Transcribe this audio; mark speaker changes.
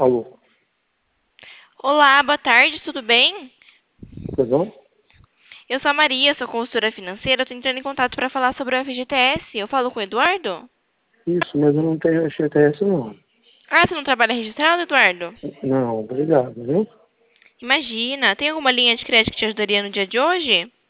Speaker 1: Alô,
Speaker 2: Olá, boa tarde, tudo bem?
Speaker 1: tudo bom?
Speaker 2: Eu sou a Maria, sou consultora financeira, estou entrando em contato para falar sobre o FGTS. Eu falo com o Eduardo?
Speaker 1: Isso, mas eu não tenho FGTS não.
Speaker 2: Ah, você não trabalha registrado, Eduardo?
Speaker 1: Não, obrigado, viu?
Speaker 2: Imagina, tem alguma linha de crédito que te ajudaria no dia de hoje?